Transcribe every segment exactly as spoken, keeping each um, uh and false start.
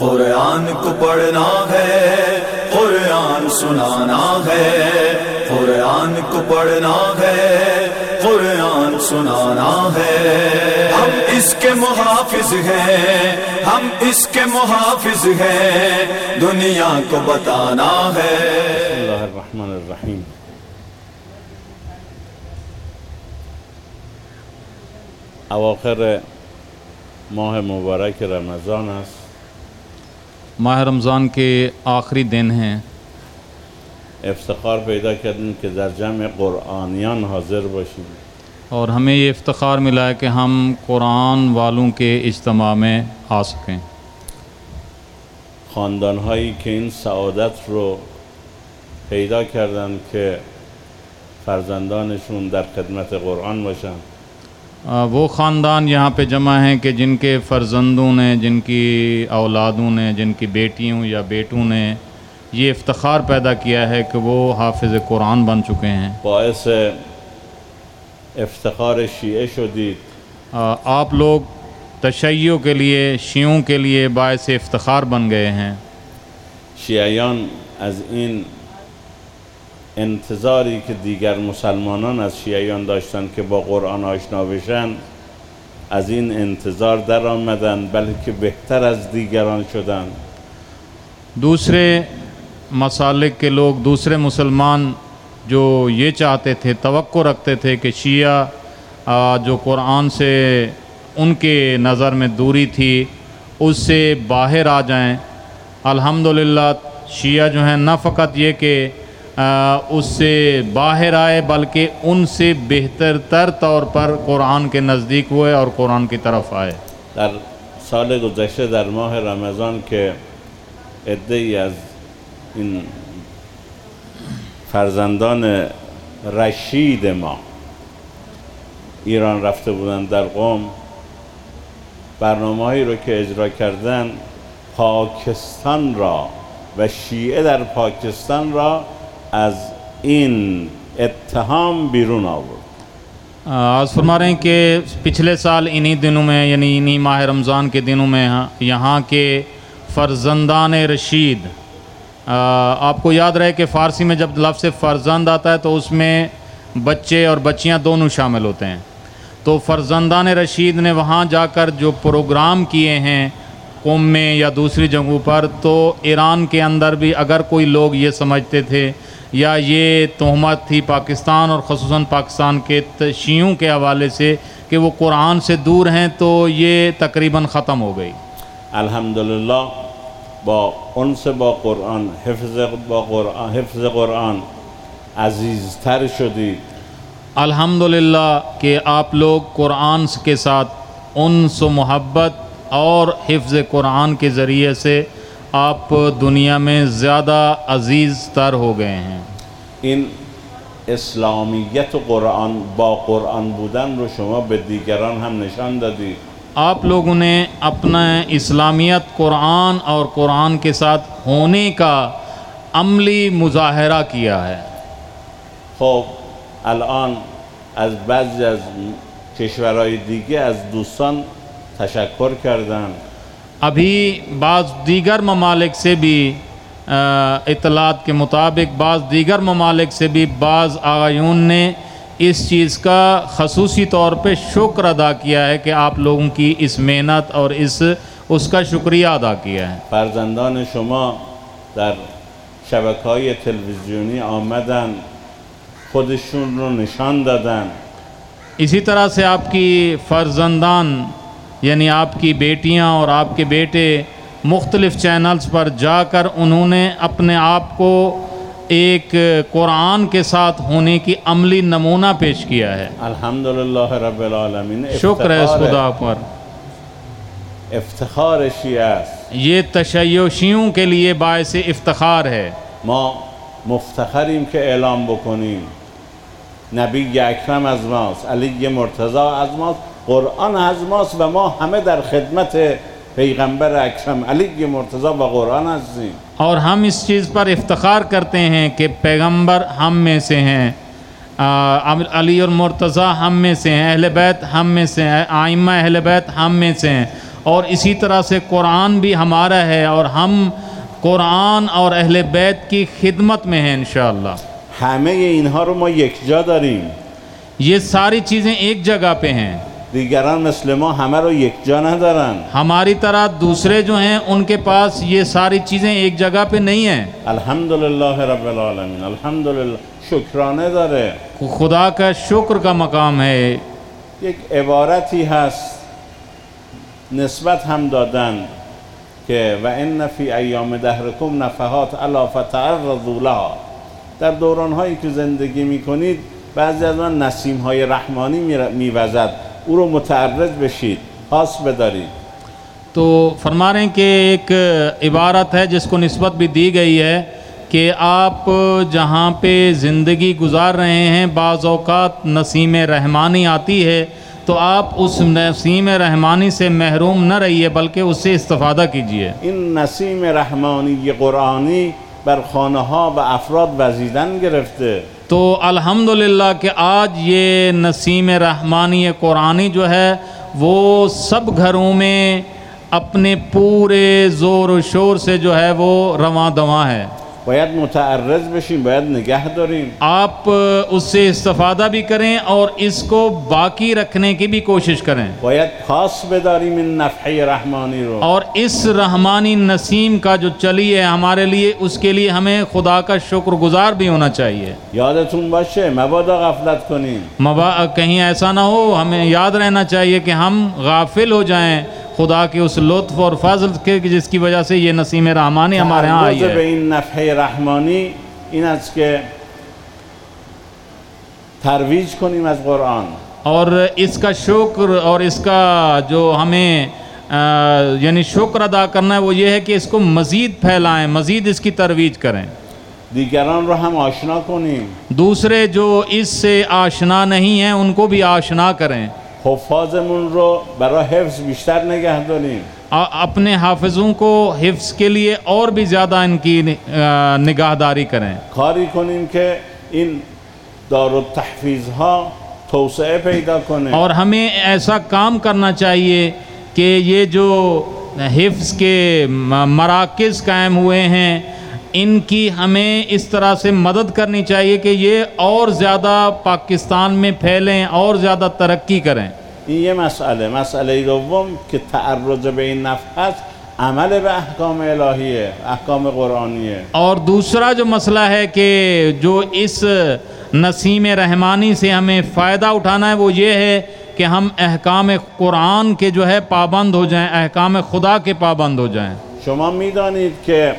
قرآن کو پڑھنا ہے، قرآن سنانا ہے، قرآن کو پڑھنا ہے، قرآن سنانا ہے۔ ہم اس کے محافظ ہیں، ہم اس کے محافظ ہیں، دنیا کو بتانا ہے۔ بسم اللہ الرحمن الرحیم۔ اواخر ماہ مبارک رمضان است۔ ماہ رمضان کے آخری دن ہیں۔ افتخار پیدا کردیم که در جمع قرآنیان حاضر باشیم اور ہمیں یہ افتخار ملا ہے کہ ہم قرآن والوں کے اجتماع میں آ سکیں۔ خاندانهایی که این سعادت رو پیدا کردن که فرزندانشون در خدمت قرآن باشن، وہ خاندان یہاں پہ جمع ہیں کہ جن کے فرزندوں نے، جن کی اولادوں نے، جن کی بیٹیوں یا بیٹوں نے یہ افتخار پیدا کیا ہے کہ وہ حافظ قرآن بن چکے ہیں۔ باعث افتخار شیعه شدید۔ آپ لوگ تشیع کے لیے، شیعوں کے لیے باعث افتخار بن گئے ہیں۔ شیعیان از این انتظاری که دیگر مسلمانان از شیعیان داشتن که با قرآن آشنا بشن، از این انتظار در آمدن، بلکه بهتر از دیگران شدن۔ دوسرے مسالک کے لوگ، دوسرے مسلمان جو یہ چاہتے تھے، توقع رکھتے تھے کہ شیعہ جو قرآن سے ان کے نظر میں دوری تھی اس سے باہر آ جائیں، الحمدللہ شیعہ جو ہیں نہ فقط یہ کہ اس سے باہر آئے بلکہ ان سے بہتر تر طور پر قرآن کے نزدیک ہوئے اور قرآن کی طرف آئے۔ در سال گذشته در ماه رمضان که عده‌ای از این فرزندان رشید ما ایران رفته بودند در قم، برنامه‌هایی رو که اجرا کردن پاکستان را و شیعه در پاکستان را از این اتهام بیرون آورد۔ آج فرما رہے ہیں کہ پچھلے سال انہی دنوں میں، یعنی انہی ماہ رمضان کے دنوں میں یہاں کے فرزندان رشید، آپ کو یاد رہے کہ فارسی میں جب لفظ فرزند آتا ہے تو اس میں بچے اور بچیاں دونوں شامل ہوتے ہیں۔ تو فرزندان رشید نے وہاں جا کر جو پروگرام کیے ہیں قوم میں یا دوسری جگہوں پر، تو ایران کے اندر بھی اگر کوئی لوگ یہ سمجھتے تھے یا یہ تہمت تھی پاکستان اور خصوصاً پاکستان کے شیعوں کے حوالے سے کہ وہ قرآن سے دور ہیں، تو یہ تقریباً ختم ہو گئی۔ الحمدللہ با انس با قرآن، حفظ با قرآن، حفظ قرآن عزیزتر شدید۔ الحمدللہ کہ آپ لوگ قرآن کے ساتھ انس و محبت اور حفظ قرآن کے ذریعے سے آپ دنیا میں زیادہ عزیز تر ہو گئے ہیں۔ این اسلامیت قرآن با قرآن بودن رو شما به دیگران هم نشان دادید۔ آپ لوگوں نے اپنا اسلامیت قرآن اور قرآن کے ساتھ ہونے کا عملی مظاہرہ کیا ہے۔ خب الان از بعضی از کشورهای دیگه از دوستان تشکر کردن۔ ابھی بعض دیگر ممالک سے بھی اطلاعات کے مطابق بعض دیگر ممالک سے بھی بعض آغایون نے اس چیز کا خصوصی طور پہ شکر ادا کیا ہے کہ آپ لوگوں کی اس محنت اور اس اس کا شکریہ ادا کیا ہے۔ فرزندان شما در شبکه‌های تلویزیونی آمدن، خودشون رو نشان دادن۔ اسی طرح سے آپ کی فرزندان یعنی آپ کی بیٹیاں اور آپ کے بیٹے مختلف چینلز پر جا کر انہوں نے اپنے آپ کو ایک قرآن کے ساتھ ہونے کی عملی نمونہ پیش کیا ہے۔ الحمدللہ رب العالمین۔ شکر ہے اس خدا پر۔ افتخار شیعہ است۔ یہ تشیع شیعوں کے لیے باعث افتخار ہے۔ ما مفتخریم که اعلام بکنیم نبی اکرم از ماست، علی مرتضی از ماست، قرآن از ماست و ما همه در خدمت پیغمبر اکرم علی مرتضی و قرآن هستیم۔ اور ہم اس چیز پر افتخار کرتے ہیں کہ پیغمبر ہم میں سے ہیں، علی اور مرتضی ہم میں سے ہیں، اہل بیت ہم میں سے ہیں، ائمہ اہل بیت ہم میں سے ہیں، اور اسی طرح سے قرآن بھی ہمارا ہے اور ہم قرآن اور اہل بیت کی خدمت میں ہیں انشاءاللہ. همه اینها رو ما یک جا داریم. یہ ساری چیزیں ایک جگہ پہ ہیں. دیگران مثل ما همه رو یک جا ندارن. ہماری طرح دوسرے جو ہیں ان کے پاس یہ ساری چیزیں ایک جگہ پہ نہیں ہیں. الحمدللہ رب العالمین. الحمدللہ. شکرانه داره. خدا کا شکر کا مقام ہے. یک عبارتی هست نسبت هم دادن که و ان فی ایام دهرکم نفحات الا فتعرضوا لها. در دوران‌هایی که زندگی می‌کنید بعضی از آن نسیم‌های رحمانی می‌وزد، او رو متعرض بشید، حاس بدارید. تو فرما رہے ہیں کہ ایک عبارت ہے جس کو نسبت بھی دی گئی ہے کہ آپ جہاں پہ زندگی گزار رہے ہیں بعض اوقات نسیم رحمانی آتی ہے تو آپ اس نسیم رحمانی سے محروم نہ رہیے بلکہ اس سے استفادہ کیجیے. این نسیم رحمانی قرآنی بر خانه ها و افراد وزیدن گرفته. تو الحمدللہ کہ آج یہ نسیم رحمانی قرآنی جو ہے وہ سب گھروں میں اپنے پورے زور و شور سے جو ہے وہ رواں دواں ہے. باید متعرض بشیم، باید نگه داریم. آپ اس سے استفادہ بھی کریں اور اس کو باقی رکھنے کی بھی کوشش کریں. باید خاص بداریم این نفحه رحمانی رو. اور اس رحمانی نسیم کا جو چلی ہے ہمارے لیے اس کے لیے ہمیں خدا کا شکر گزار بھی ہونا چاہیے. یادتون باشه مبادا غفلت کنیم. مبا کہیں ایسا نہ ہو، ہمیں یاد رہنا چاہیے کہ ہم غافل ہو جائیں خدا کے اس لطف اور فضل کے جس کی وجہ سے یہ نسیم رحمانی ہمارے ہاں آئی تعرض به ہے. این نفحه رحمانی این است که ترویج کنیم از قرآن. اور اس کا شکر اور اس کا جو ہمیں یعنی شکر ادا کرنا ہے وہ یہ ہے کہ اس کو مزید پھیلائیں، مزید اس کی ترویج کریں. دیگران رو هم آشنا کنیم. دوسرے جو اس سے آشنا نہیں ہیں ان کو بھی آشنا کریں. حفاظمون رو برای حفظ بیشتر نگه داریم. اپنے حافظوں کو حفظ کے لیے اور بھی زیادہ ان کی نگاہداری کریں. کاری کنیم که این دارالتحفیظ ها توسعه پیدا کنه. اور ہمیں ایسا کام کرنا چاہیے کہ یہ جو حفظ کے مراکز قائم ہوئے ہیں ان کی ہمیں اس طرح سے مدد کرنی چاہیے کہ یہ اور زیادہ پاکستان میں پھیلیں اور زیادہ ترقی کریں. این یه مسئله. مسئله دوم که تعرض به این نفحه است عمل به احکام الهیه، احکام قرآنیه. اور دوسرا جو مسئلہ ہے کہ جو اس نسیم رحمانی سے ہمیں فائدہ اٹھانا ہے وہ یہ ہے کہ ہم احکام قرآن کے جو ہے پابند ہو جائیں، احکام خدا کے پابند ہو جائیں. شما میدانید که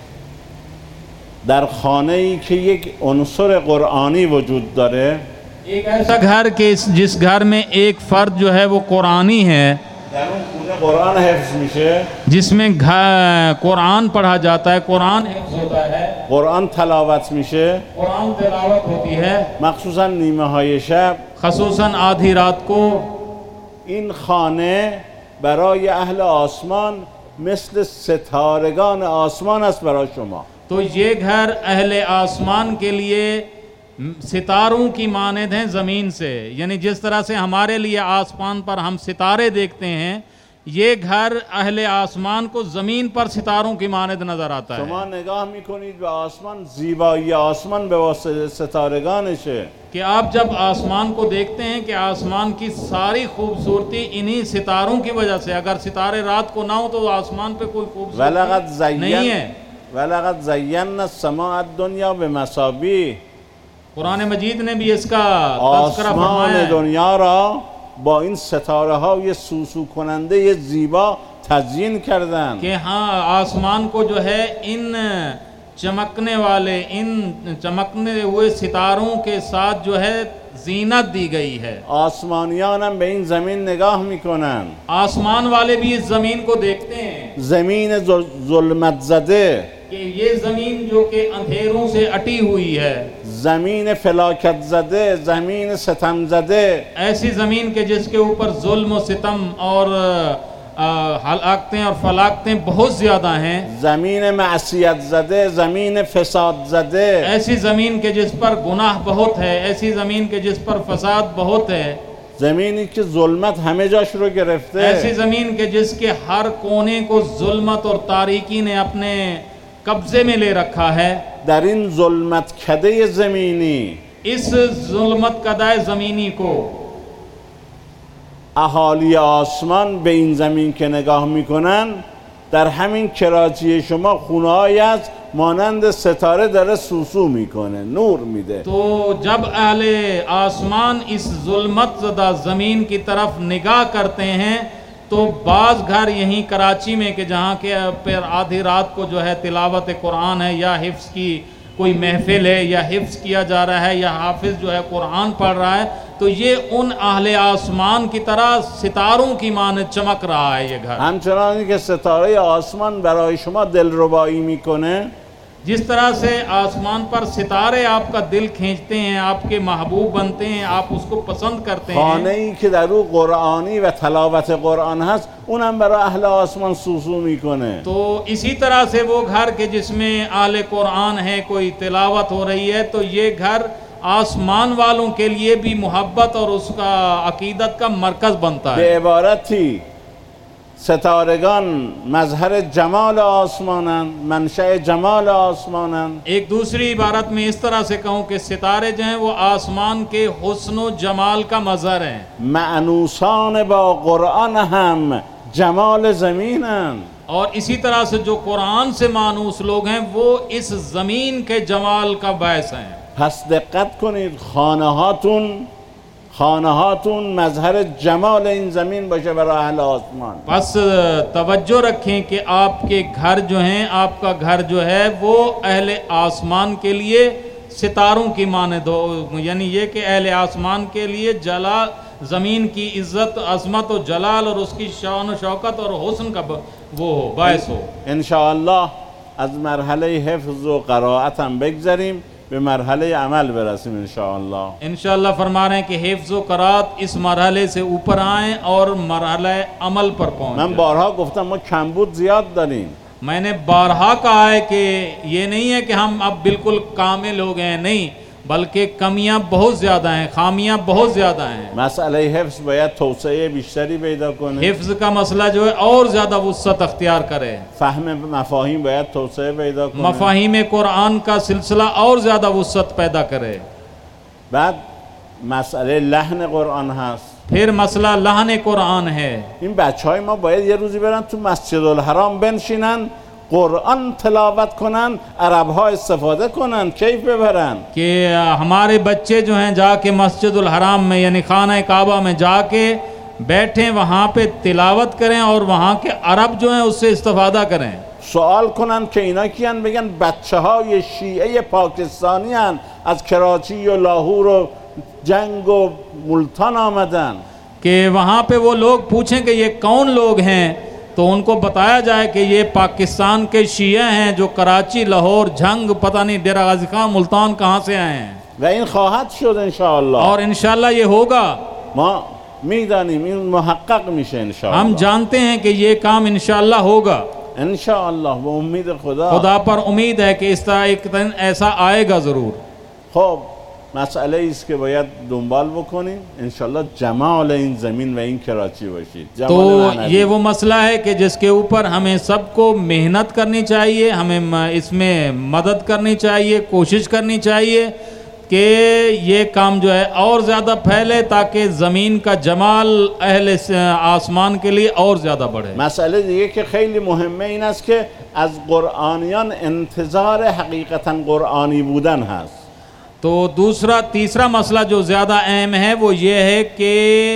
در خانه ای که یک عنصر قرآنی وجود داره، ایک ایسا گھر کہ جس گھر میں ایک فرد جو ہے وہ قرآنی ہے، در اون خونه قرآن حفظ میشه، جس میں قرآن پڑھا جاتا ہے، قرآن حفظ ہوتا ہے، قرآن تلاوت میشه، قرآن تلاوت ہوتی ہے مخصوصا نیمه های شب. خصوصاً آدھی رات کو. این خانه برای اهل آسمان مثل ستارگان آسمان است برای شما. تو یہ گھر اہل آسمان کے لیے ستاروں کی مانند ہیں زمین سے، یعنی جس طرح سے ہمارے لیے آسمان پر ہم ستارے دیکھتے ہیں یہ گھر اہل آسمان کو زمین پر ستاروں کی مانند نظر آتا ہے. شما نگاه میکنید به آسمان، زیبایی آسمان به واسطه ستارگانشه. کہ آپ جب آسمان کو دیکھتے ہیں کہ آسمان کی ساری خوبصورتی انہی ستاروں کی وجہ سے، اگر ستارے رات کو نہ ہو تو آسمان پہ کوئی ولقد خوبصورتی نہیں ہے. ولقد زینا السماء الدنیا بمصابیح. قرآن مجید نے بھی اس کا تذکرہ فرمایا آسمان ہے. دنیا را با این ستاره های سوسو کننده زیبا تزیین کردن. کہ ہاں آسمان کو جو ہے ان چمکنے والے ان چمکنے ہوئے ستاروں کے ساتھ جو ہے زینت دی گئی ہے. آسمانیان هم به این زمین نگاه میکنن. آسمان والے بھی اس زمین کو دیکھتے ہیں. زمین ظلمت زده، کہ یہ زمین جو کہ اندھیروں سے اٹی ہوئی ہے، زمین فلاکت زده، زمین ستم زده، ایسی زمین کے جس کے اوپر ظلم و ستم اور ہلاکتیں اور فلاکتیں بہت زیادہ ہیں، زمین معصیت زده، زمین فساد زده. ایسی زمین کے جس پر گناہ بہت ہے، ایسی زمین کے جس پر فساد بہت ہے. زمینی که ظلمت همه جاش رو گرفته، ایسی زمین کے جس کے ہر کونے کو ظلمت اور تاریکی نے اپنے قبضے میں لے رکھا ہے، در این ظلمت کده زمینی اس ظلمت کدہ زمینی کو اهالی آسمان به این زمین که نگاه میکنن، در همین کراچی شما خونه‌هایی است مانند ستاره داره سوسو میکنه، نور میده. تو جب اہل آسمان اس ظلمت زدہ زمین کی طرف نگاہ کرتے ہیں تو بعض گھر یہیں کراچی میں کہ جہاں کے پھر آدھی رات کو جو ہے تلاوت قرآن ہے یا حفظ کی کوئی محفل ہے یا حفظ کیا جا رہا ہے یا حافظ جو ہے قرآن پڑھ رہا ہے، تو یہ ان اہل آسمان کی طرح ستاروں کی مانند چمک رہا ہے یہ گھر. همچنانی که ستاره آسمان برای شما دلربایی میکنه، جس طرح سے آسمان پر ستارے آپ کا دل کھینچتے ہیں، آپ کے محبوب بنتے ہیں، آپ اس کو پسند کرتے ہیں، خانه‌ای که در او قرآنی و تلاوت قرآن هست اونم برای اهل آسمان سوسو میکنه. تو اسی طرح سے وہ گھر کے جس میں اہل قرآن ہے، کوئی تلاوت ہو رہی ہے، تو یہ گھر آسمان والوں کے لیے بھی محبت اور اس کا عقیدت کا مرکز بنتا ہے. به عبارتی ستارگان مظهر جمال آسمانند، منشأ جمال آسمانند. ایک دوسری عبارت میں اس طرح سے کہوں کہ ستارے جو ہیں وہ آسمان کے حسن و جمال کا مظہر ہیں. معنوسان با قرآن هم جمال زمینند. اور اسی طرح سے جو قرآن سے مانوس لوگ ہیں وہ اس زمین کے جمال کا باعث ہیں. پس دقت کنید، خانهاتون خانهاتون مظهر جمال این زمین باشه برای اهل آسمان. پس توجہ رکھیں کہ آپ کے گھر جو ہیں، آپ کا گھر جو ہے وہ اہل آسمان کے لیے ستاروں کی مانند ہو، یعنی یہ کہ اہل آسمان کے لیے جلال زمین کی عزت، عظمت و جلال اور اس کی شان و شوکت اور حسن کا وہ ہو، باعث ہو. انشاءالله از مرحله حفظ و قرائت هم بگذریم، به مرحله عمل برسیم انشاءالله. انشاءاللہ فرما رہے ہیں کہ حفظ و قرات اس مرحلے سے اوپر آئیں اور مرحلہ عمل پر پہنچیں. من بارها گفتم ما کمبود زیاد داریم. میں نے بارہا کہا ہے کہ یہ نہیں ہے کہ ہم اب بالکل کامل ہو گئے ہیں، نہیں، بلکہ کمیاں بہت زیادہ ہیں، خامیاں بہت زیادہ ہیں. مسئله حفظ باید توسعه بیشتری پیدا کنه. حفظ کا مسئلہ جو ہے اور زیادہ وسعت اختیار کرے. فهم مفاهیم باید توسعه پیدا کنه. مفاہیم قرآن کا سلسلہ اور زیادہ وسعت پیدا کرے. بعد مسئله لحن قرآن هست. پھر مسئلہ لحن قرآن ہے. این بچه های ما باید یه روزی برن تو مسجد الحرام بنشینن، قرآن تلاوت کنن، عرب ها استفاده کنن، کیف ببرن. کہ ہمارے بچے جو ہیں جا کے مسجد الحرام میں یعنی خانہ کعبہ میں جا کے بیٹھیں، وہاں پہ تلاوت کریں اور وہاں کے عرب جو ہیں اس سے استفادہ کریں. سوال کنن که اینا کیان، بگن بچه های شیعه پاکستانی هن، از کراچی و لاهور و جنگ و ملتان آمدن. کہ وہاں پہ وہ لوگ پوچھیں کہ یہ کون لوگ ہیں، تو ان کو بتایا جائے کہ یہ پاکستان کے شیعہ ہیں جو کراچی، لاہور، جھنگ، پتہ نہیں ڈیرہ غازی خان، ملتان کہاں سے آئے ہیں. و این خواهد شد انشاءالله. اور انشاءاللہ یہ ہوگا. ما میدانیم این محقق میشه انشاءالله. ہم جانتے ہیں کہ یہ کام انشاءاللہ ہوگا. انشاءاللہ به امید خدا. خدا پر امید ہے کہ اس طرح ایک دن ایسا آئے گا ضرور. خب مسئله ایست که باید دنبال بکنیم انشاءاللہ جمال این زمین و این کراچی باشید. تو یہ وہ مسئلہ ہے کہ جس کے اوپر ہمیں سب کو محنت کرنی چاہیے، ہمیں اس میں مدد کرنی چاہیے، کوشش کرنی چاہیے کہ یہ کام جو ہے اور زیادہ پھیلے تاکہ زمین کا جمال اہل آسمان کے لیے اور زیادہ بڑھے. مسئله دیگه که خیلی مهمه این است که از قرآنیان انتظار حقیقتا قرآنی بودن هست. تو دوسرا تیسرا مسئلہ جو زیادہ اہم ہے وہ یہ ہے کہ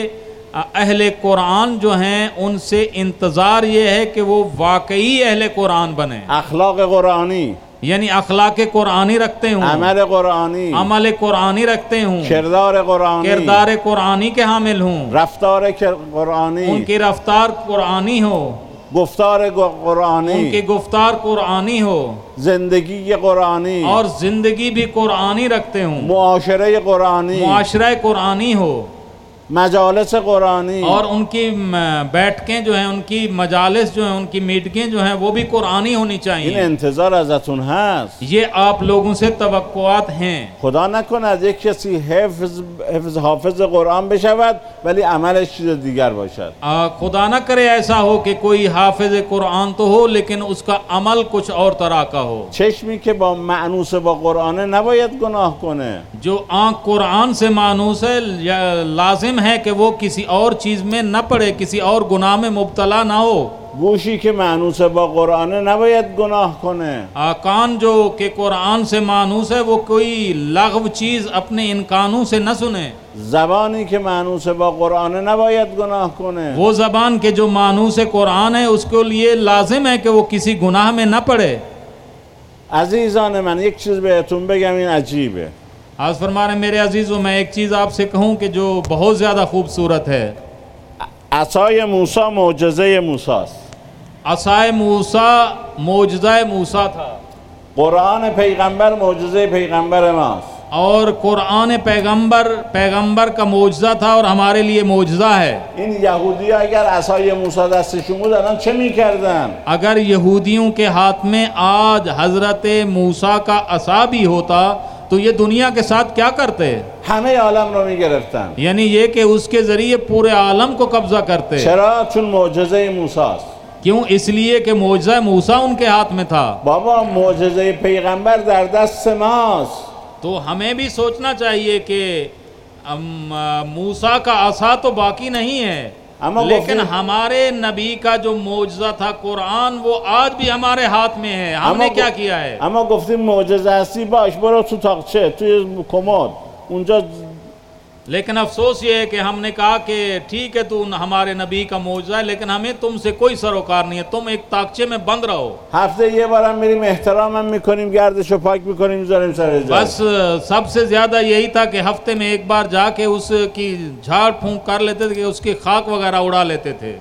اہل قرآن جو ہیں ان سے انتظار یہ ہے کہ وہ واقعی اہل قرآن بنیں. اخلاق قرآنی یعنی اخلاق قرآنی رکھتے ہوں، عمل قرآنی عمل قرآنی رکھتے ہوں، کردار قرآنی کردار قرآنی کے حامل ہوں، رفتار قرآنی ان کی رفتار قرآنی ہو، گفتار قرآنی ان کی گفتار قرآنی ہو، زندگی قرآنی اور زندگی بھی قرآنی رکھتے ہوں، معاشرے قرآنی معاشرہ قرآنی ہو. مجالس قرآنی، اور ان کی بیٹھکیں جو ہیں، ان کی مجالس جو ہیں، ان کی میٹنگیں جو ہیں وہ بھی قرآنی ہونی این چاہیے. انتظار ازتون هست. یہ آپ لوگوں سے توقعات ہیں. خدا نکند یک کسی حفظ حفظ حافظ قرآن بشود ولی عملش چیز دیگر باشد. آ، خدا نہ کرے ایسا ہو کہ کوئی حافظ قرآن تو ہو لیکن اس کا عمل کچھ اور طرح کا ہو. چشمی که با معنوس با قرآنه نباید گناه کنه. جو آنکھ قرآن سے مانوس ہے لازم ہے کہ وہ کسی اور چیز میں نہ پڑے، کسی اور گناہ میں مبتلا نہ ہو. گوشی که معنوس با قرآنه نباید گناه کنه. کان جو کہ قرآن سے مانوس ہے وہ کوئی لغو چیز اپنے ان کانوں سے نہ سنے. زبانی که معنوس با قرآنه نباید گناه کنه. وہ زبان کے جو مانوس قرآن ہے اس کے لیے لازم ہے کہ وہ کسی گناہ میں نہ پڑے. عزیزان من یک چیز بهتون بگم، این عجیبه. آج فرما رہے ہیں میرے عزیزوں، میں ایک چیز آپ سے کہوں کہ جو بہت زیادہ خوبصورت ہے. عصای موسی معجزه موسی است. عصای موسیٰ معجزہ موسیٰ تھا. قرآن پیغمبر معجزه پیغمبر ماست. اور قرآن پیغمبر پیغمبر کا معجزہ تھا اور ہمارے لیے معجزہ ہے. این یهودی اگر عصای موسی دستشون بود الان چه میکردن؟ اگر یہودیوں کے ہاتھ میں آج حضرت موسیٰ کا عصا بھی ہوتا تو یہ دنیا کے ساتھ کیا کرتے؟ همه عالم رو میگرفتن. یعنی یہ کہ اس کے ذریعے پورے عالم کو قبضہ کرتے. چرا؟ چون معجزه موسی است. کیوں؟ اس لیے کہ معجزہ موسیٰ ان کے ہاتھ میں تھا. بابا معجزه پیغمبر در دست ماست. تو ہمیں بھی سوچنا چاہیے کہ موسیٰ کا عصا تو باقی نہیں ہے، لیکن ہمارے نبی کا جو معجزہ تھا قرآن وہ آج بھی ہمارے ہاتھ میں ہے. ہم نے کیا کیا ہے؟ اما گفتیم معجزه هستی باش برو تو تاقچه توی کمد اونجا. لیکن افسوس یہ ہے کہ ہم نے کہا کہ ٹھیک ہے تو ہمارے نبی کا معجزہ ہے لیکن ہمیں تم سے کوئی سروکار نہیں ہے، تم ایک تاقچے میں بند رہو. هفته یه بارم میریم احترامم میکنیم، گردشو پاک میکنیم میذاریم سر جا. بس سب سے زیادہ یہی تھا کہ ہفتے میں ایک بار جا کے اس کی جھاڑ پھونک کر لیتے تھے کہ اس کی خاک وغیرہ اڑا لیتے تھے.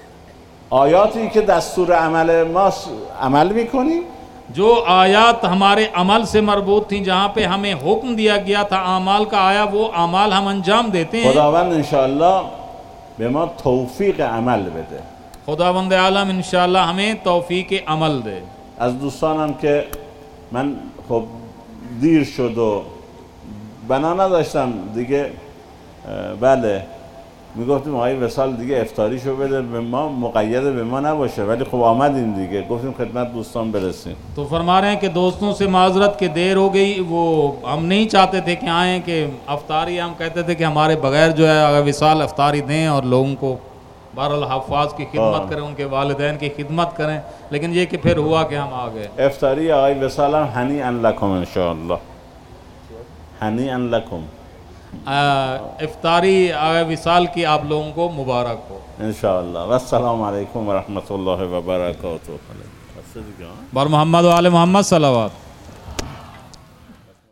آیاتی که دستور عمل ماست عمل میکنیم. جو آیات ہمارے عمل سے مربوط تھیں، جہاں پہ ہمیں حکم دیا گیا تھا اعمال کا، آیا وہ اعمال ہم انجام دیتے ہیں. خداوند انشاءاللہ به ما توفیق عمل بده. خداوند عالم انشاءاللہ ہمیں توفیق عمل دے. از دوستانم که من خب دیر شد و بنا نداشتم دیگه، بله میگفتیم آقای وصال دیگه افطاریشو بده به ما، مقید به ما نباشه، ولی خب آمدیم دیگه، گفتیم خدمت دوستان برسیم. تو فرما رہے ہیں کہ دوستوں سے معذرت کہ دیر ہو گئی، وہ ہم نہیں چاہتے تھے کہ آئیں کہ افطاری، ہم کہتے تھے کہ ہمارے بغیر جو ہے اگر وصال افطاری دیں اور لوگوں کو بہرحال حفاظ کی خدمت کریں، ان کے والدین کی خدمت کریں، لیکن یہ کہ پھر ہوا کہ ہم آ گئے. افطاری آقای وصال هم هنیئا لکم انشاءاللہ، هنیئا لکم. افطاری آغا وصال کی آپ لوگوں کو مبارک ہو انشاءاللہ. والسلام علیکم ورحمۃ اللہ وبرکاتہ. بر محمد و آل محمد صلوات.